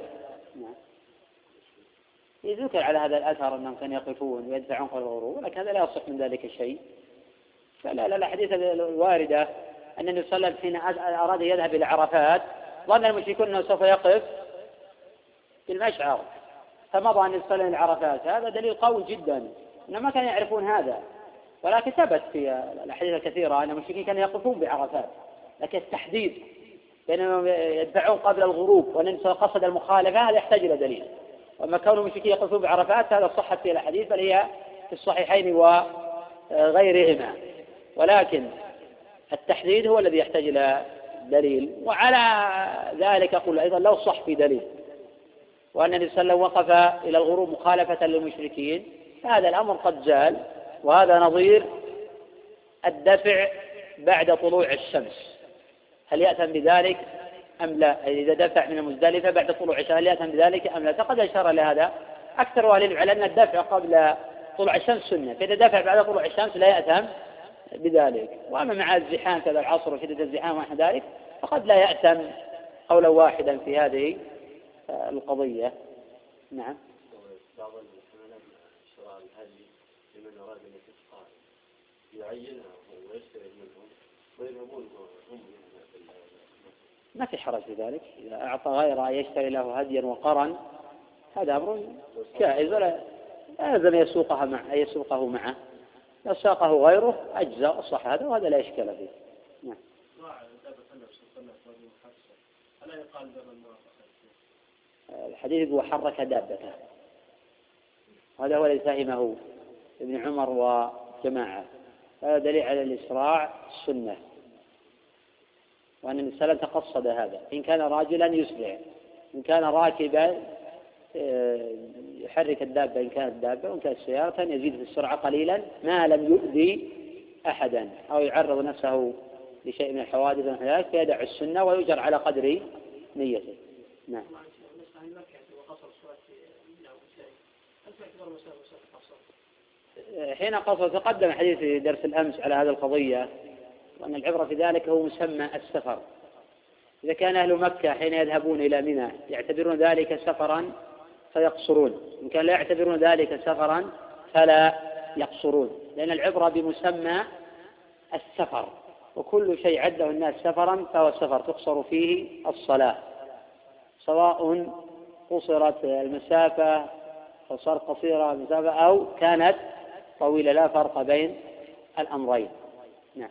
يذكر على هذا الأثر أنهم كانوا يقفون ويدفعون قبل الغروب، ولكن هذا لا يصح من ذلك شيء. فلا الحديث الواردة أن النبي صلى الله عليه وسلم حين أراد يذهب إلى عرفات ظن المشركون أنه سوف يقف في المشعر، فمضى النبي صلى الله عليه وسلم إلى عرفات. هذا دليل قوي جدا أنهم ما كانوا يعرفون هذا، ولكن ثبت في الأحاديث الكثيرة أن المشركين كانوا يقفون بعرفات، لكن التحديد بأنهم يدفعون قبل الغروب وأن قصد المخالفة هذا يحتاج إلى دليل. وأما كون المشركين يقفون بعرفات هذا صحت في الأحاديث، بل هي في الصحيحين وغيرهما، ولكن التحديد هو الذي يحتاج إلى دليل. وعلى ذلك أقول أيضا لو صح في دليل وأن النبي صلى الله عليه وسلم وقف إلى الغروب مخالفة للمشركين فهذا الأمر قد زال، وهذا نظير الدفع بعد طلوع الشمس. هل يأتم بذلك أم لا؟ إذا دفع من المزدلفة بعد طلوع الشمس هل يأتم بذلك أم لا؟ فقد أشار لهذا أكثر أهل العلم على أن الدفع قبل طلوع الشمس سنة، فإذا دفع بعد طلوع الشمس لا يأتم بذلك. وأما مع الزحام كذا العصر وشدة الزحام ونحو ذلك فقد لا يأتم قولا واحدا في هذه القضية. نعم. بعض المسلمين شراء الهدي لمن أراد أن يتقاعد يعينها ويشتري منهم ويذهبون هم. ما في حرج في ذلك، إذا أعطى غيره يشتري له هديا وقرا هذا أمر جائز، ولا لازم يسوقه معه. لو ساقه غيره أجزاء صح هذا، وهذا لا إشكال فيه. نعم. الحديث هو حرك دابته، هذا هو الذي فهمه ابن عمر وجماعة. هذا دليل على الإسراع السنة، وأن النبي صلى الله عليه وسلم تقصد هذا. إن كان راجلا يسرع، إن كان راكبا يحرك الدابة، إن كانت دابة، وإن كانت سيارة يزيد في السرعة قليلا ما لم يؤذي أحدا أو يعرض نفسه لشيء من الحوادث ونحو ذلك، فيدع السنة ويجر على قدر نيته. نعم. حين قصر تقدم حديث في درس الأمس على هذه القضية، وأن العبرة في ذلك هو مسمى السفر. إذا كان أهل مكة حين يذهبون إلى منى يعتبرون ذلك سفرا فيقصرون، إن كان لا يعتبرون ذلك سفرا فلا يقصرون، لأن العبرة بمسمى السفر، وكل شيء عده الناس سفرا فهو سفر تقصر فيه الصلاة، سواء قصرت المسافة فصار قصيرة المسافة أو كانت طويلة، لا فرق بين الأمرين. نعم.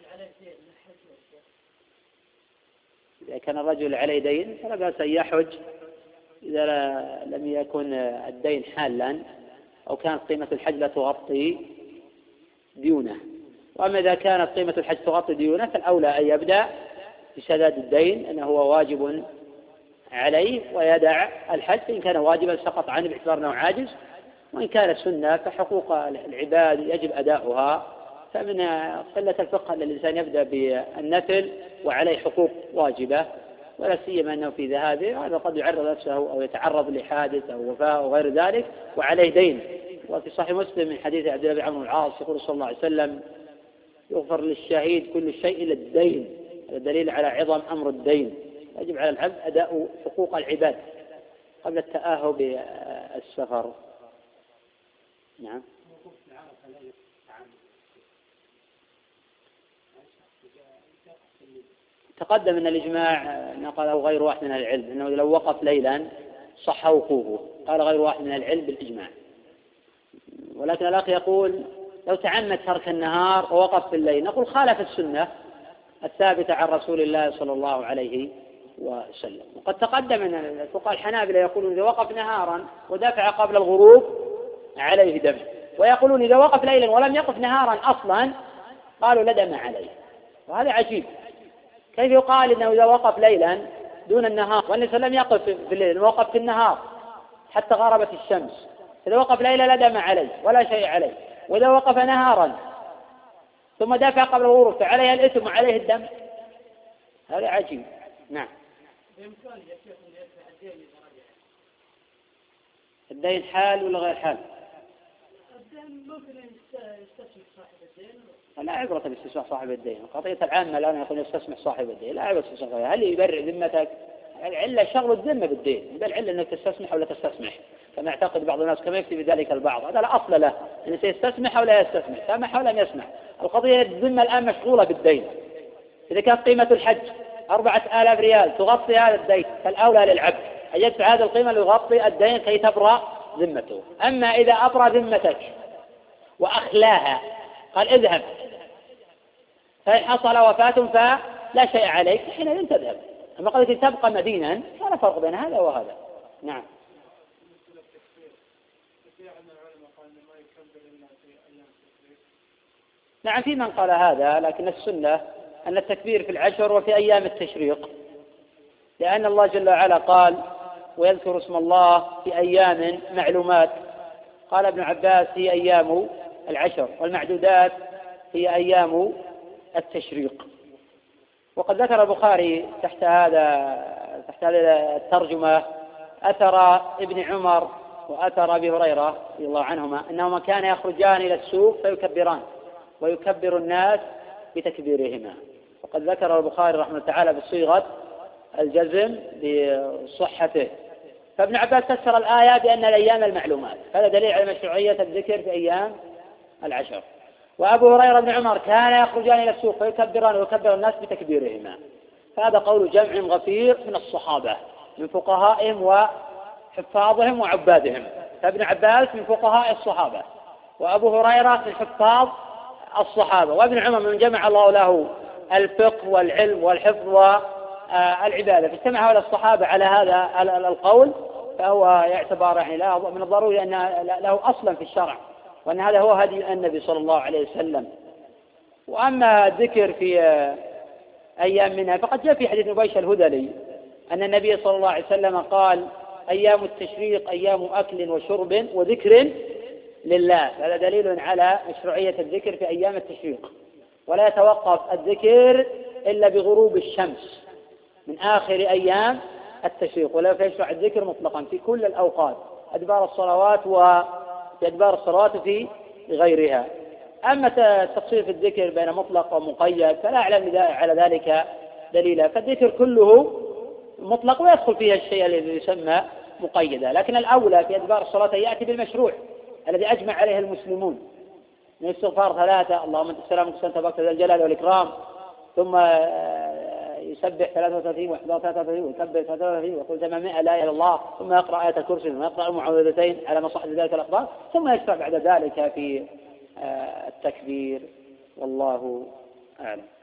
إذا كان الرجل عليه دين فلا بأس أن يحج إذا لم يكن الدين حالا، أو كانت قيمة الحج لا تغطي ديونه. وأما إذا كانت قيمة الحج تغطي ديونه فالأولى أن يبدأ بسداد الدين أنه هو واجب عليه ويدع الحج، فإن كان واجبا سقط عنه باعتبار أنه عاجز، وإن كان سنة فحقوق العباد يجب أداؤها. فمن قلة الفقه أن الإنسان يبدأ بالنفل وعليه حقوق واجبة، ولا سيما أنه في ذهابه هذا قد يعرض نفسه أو يتعرض لحادث أو وفاة أو غير ذلك وعليه دين. وفي صحيح مسلم من حديث عبد الله بن عمرو بن العاص يقول صلى الله عليه وسلم: يغفر للشهيد كل شيء إلا الدين. هذا دليل على عظم أمر الدين. يجب على العبد أداء حقوق العباد قبل التأهب بالسفر. نعم. تقدم أن الإجماع نقله غير واحد من العلم أنه لو وقف ليلا صح وقوفه، قال غير واحد من العلم بالإجماع. ولكن الأخ يقول لو تعمد ترك النهار ووقف في الليل، نقول خالف السنة الثابتة عن رسول الله صلى الله عليه وسلم. وقد تقدم أن الفقهاء الحنابلة يقولون إذا وقف نهارا ودفع قبل الغروب عليه دم، ويقولون إذا وقف ليلا ولم يقف نهارا أصلا قالوا لا دم عليه. وهذا عجيب، كيف يقال إنه إذا وقف ليلا دون النهار، والنبي لم يقف في الليل وقف في النهار حتى غربت الشمس، إذا وقف ليلا لا دم عليه ولا شيء عليه، وإذا وقف نهارا ثم دافع قبل الغروب فعليه الإثم وعليه الدم؟ هذا عجيب. نعم. الدين حال ولا غير حال؟ الدين ممكن يستسمح صاحب الدين. لا عبرة باستسماح صاحب الدين. قضية العامة الآن يقول يستسمح صاحب الدين، لا عبرة باستسماح. هل يبرع ذمتك؟ العلة شغل الذمة بالدين، بل العلة أنك تستسمح ولا تستسمح، كما يعتقد بعض الناس، كما يكتب بذلك البعض. هذا لا أصل له، أن سيستسمح أو لا يستسمح، سمح أو لم يسمح. القضية الذمة الآن مشغولة بالدين. إذا كانت قيمة الحج 4000 ريال تغطي هذا الدين فالأولى للعبد أن يدفع هذه القيمة ليغطي الدين كي تبرأ ذمته. أما إذا أبرأ ذمتك وأخلاها قال اذهب، فإن حصل وفاة فلا شيء عليك حينئذ تذهب. أما قضية تبقى مدينا فلا فرق بين هذا وهذا. نعم. نعم في من قال هذا، لكن السنة أن التكبير في العشر وفي أيام التشريق، لأن الله جل وعلا قال ويذكر اسم الله في أيام معلومات. قال ابن عباس هي أيام العشر، والمعدودات هي أيام التشريق. وقد ذكر البخاري تحت هذه الترجمة أثر ابن عمر وأثر أبي هريرة رضي الله عنهما أنهما كان يخرجان إلى السوق فيكبران ويكبر الناس بتكبيرهما. وقد ذكر البخاري رحمه الله تعالى بصيغة الجزم بصحته. فابن عباس فسر الآية بأن الأيام المعلومات، هذا دليل على مشروعية الذكر في أيام العشر. وأبو هريرة بن عمر كان يخرجان إلى السوق فيكبران ويكبر الناس بتكبيرهما. فهذا قول جمع غفير من الصحابة من فقهائهم وحفاظهم وعبادهم. فابن عباس من فقهاء الصحابة، وأبو هريرة من حفاظ الصحابة، وابن عمر من جمع الله له الفقه والعلم والحفظ والعبادة. فاجتمع هؤلاء الصحابة على هذا القول، فهو يعتبر يعني من الضروري أن له أصلا في الشرع، وأن هذا هو هدي النبي صلى الله عليه وسلم. وأما الذكر في أيام منها فقد جاء في حديث نبيش الهذلي أن النبي صلى الله عليه وسلم قال أيام التشريق أيام أكل وشرب وذكر لله. هذا دليل على مشروعية الذكر في أيام التشريق، ولا يتوقف الذكر إلا بغروب الشمس من آخر أيام التشريق، ولا يشرع الذكر مطلقا في كل الأوقات أدبار الصلوات وفي أدبار الصلوات في غيرها. أما تفصيل في الذكر بين مطلق ومقيد فلا أعلم على ذلك دليلا، فالذكر كله مطلق ويدخل فيها الشيء الذي يسمى مقيدا، لكن الأولى في أدبار الصلاة يأتي بالمشروع الذي أجمع عليه المسلمون من استغفار 3 اللهم أنت السلام وأنت تبارك ذا الجلال والإكرام، ثم يسبح 33 و33 ويكبر 33 ويقول 800 لا إله إلا الله، ثم يقرأ آية الكرسي ثم يقرأ المعوذتين على ما صح ذلك الأخبار، ثم يشرع بعد ذلك في التكبير. والله أعلم.